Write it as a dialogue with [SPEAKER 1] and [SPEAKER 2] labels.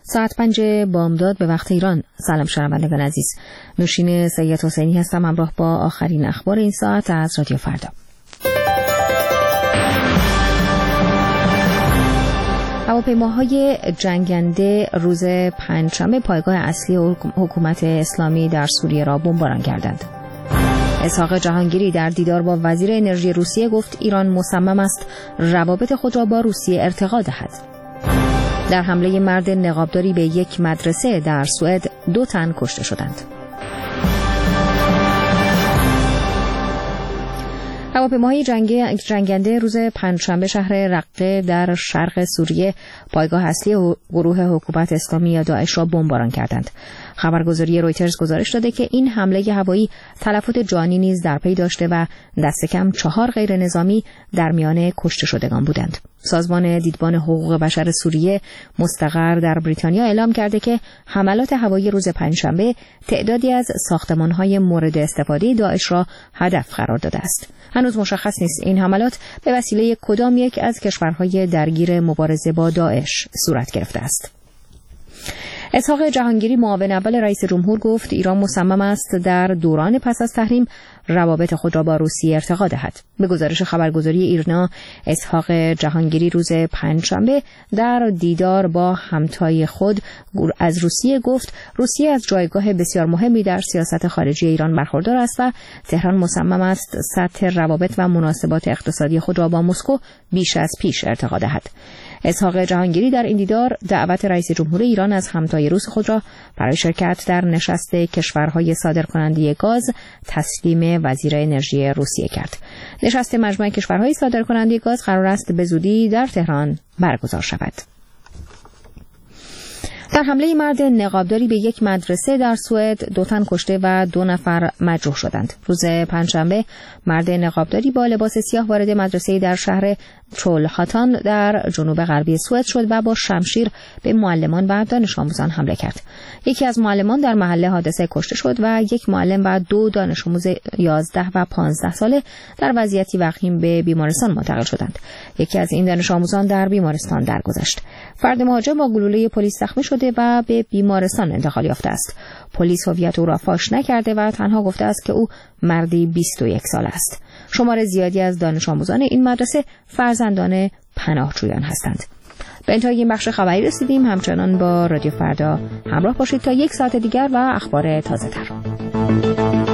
[SPEAKER 1] ساعت 5 بامداد به وقت ایران. سلام شنوندگان عزیز، نوشین سید حسینی هستم همراه با آخرین اخبار این ساعت از رادیو فردا. هواپیماهای جنگنده روز پنجشنبه پایگاه اصلی حکومت اسلامی در سوریه را بمباران کردند. اسحاق جهانگیری در دیدار با وزیر انرژی روسیه گفت ایران مصمم است روابط خود را با روسیه ارتقا دهد. در حمله مرد نقابداری به یک مدرسه در سوئد 2 تن کشته شدند. هواپیماهای جنگنده روز پنجشنبه شهر رقه در شرق سوریه پایگاه اصلی گروه حکومت اسلامی یا داعش را بمباران کردند. خبرگزاری رویترز گزارش داده که این حمله هوایی تلفات جانی نیز در پی داشته و دست کم 4 غیر نظامی در میان کشته شدگان بودند. سازمان دیدبان حقوق بشر سوریه مستقر در بریتانیا اعلام کرده که حملات هوایی روز پنجشنبه تعدادی از ساختمان‌های مورد استفاده داعش را هدف قرار داده است. هنوز مشخص نیست این حملات به وسیله کدام یک از کشورهای درگیر مبارزه با داعش صورت گرفته است. اسحاق جهانگیری معاون اول رئیس جمهور گفت ایران مصمم است در دوران پس از تحریم روابط خود را با روسیه ارتقا دهد. به گزارش خبرگزاری ایرنا، اسحاق جهانگیری روز پنجشنبه در دیدار با همتای خود از روسیه گفت روسیه از جایگاه بسیار مهمی در سیاست خارجی ایران برخوردار است و تهران مصمم است سطح روابط و مناسبات اقتصادی خود را با مسکو بیش از پیش ارتقا دهد. اسحاق جهانگیری در این دیدار دعوت رئیس جمهور ایران از همتای روس خود را برای شرکت در نشست کشورهای صادرکننده گاز تسلیم وزیر انرژی روسیه کرد. نشست مجمع کشورهای صادرکننده گاز قرار است به زودی در تهران برگزار شود. در حمله مرد نقابداری به یک مدرسه در سوئد 2 تن کشته و 2 نفر مجروح شدند. روز پنجشنبه مرد نقابداری با لباس سیاه وارد مدرسه در شهر ترولهاتان در جنوب غربی سوئد شد و با شمشیر به معلمان و دانش آموزان حمله کرد. یکی از معلمان در محل حادثه کشته شد و یک معلم و 2 دانش آموز 11 و 15 ساله در وضعیتی وخیم به بیمارستان منتقل شدند. یکی از این دانش آموزان در بیمارستان درگذشت. فرد مهاجم با گلوله پلیس زخمی شده و به بیمارستان انتقال یافته است. پلیس هویت او را فاش نکرده و تنها گفته است که او مردی 21 ساله است. شمار زیادی از دانش آموزان این مدرسه فرزندان پناهجویان هستند. به انتهای این بخش خبری رسیدیم. همچنان با رادیو فردا همراه باشید تا 1 ساعت دیگر و اخبار تازه تر.